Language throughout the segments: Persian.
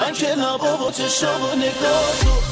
من که لبا و چشم و نگاه تو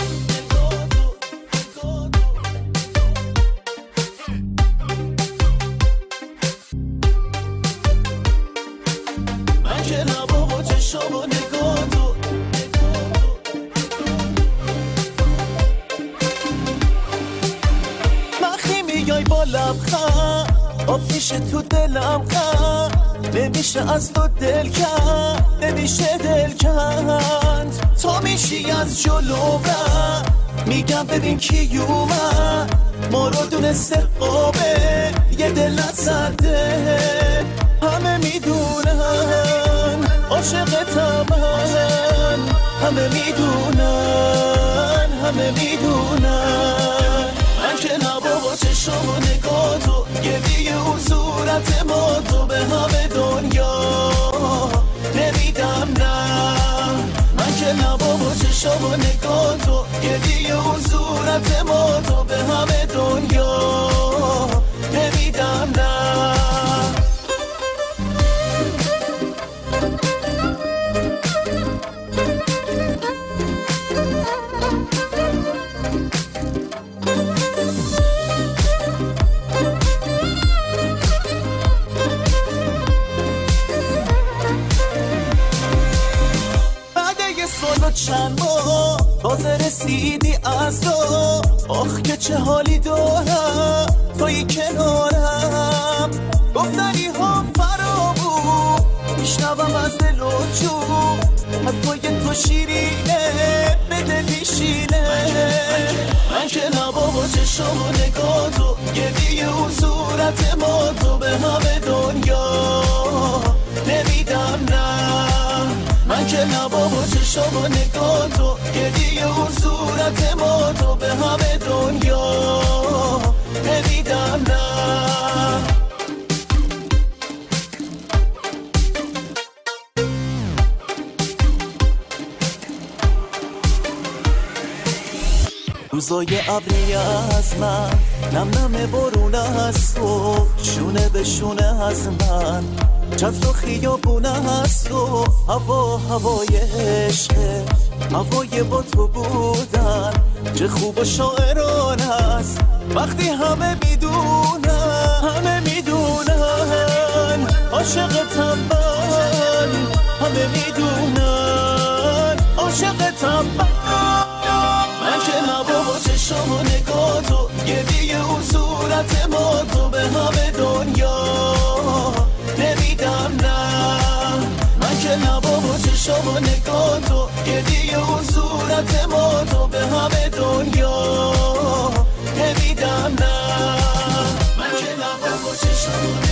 آب میشه تو دلم خند نمیشه از تو دل کند نمیشه دل کند تو میشی از جلو میگم ببین کی اومد ما رو دونسته قابه یه دل نزده همه میدونن عاشقتم من همه میدونن همه میدونن من که لبا با چشم و نگاه تو گریه و صورت ما تو به همه دنیا نمیدم نه من که لبا با چشم و نگاه تو گریه و صورت ما تو به همه دنیا نمیدم نه چند ماه تازه رسیدی از تو آخ که چه حالی دارم توی کنارم گفتنی ها فرامون میشنوم از دل و جون حتی تو شیرینه به دلی شینه من که لبا و چشم و نگاه تو گریه و صورت ما تو به همه دنیا نمیدم نه من که لبا و چشم و نگاه تو گریه و صورت ما تو به همه دنیا نمیدم نه روزای ابری از من نم نم بارون از تو شونه به شونه از من چند و خیابونه از تو هوای عشقه هوای با تو بودن چه خوب و شاعران است وقتی همه میدونن عاشقتم من همه میدونن عاشقتم من که لبا و چشم و نگاه تو گریه و صورت ما تو به همه دنیا نمیدم نه من که لبا و چشم و نگاه تو گریه و صورت ما تو به همه دنیا نمیدم نه من که لبا و چشم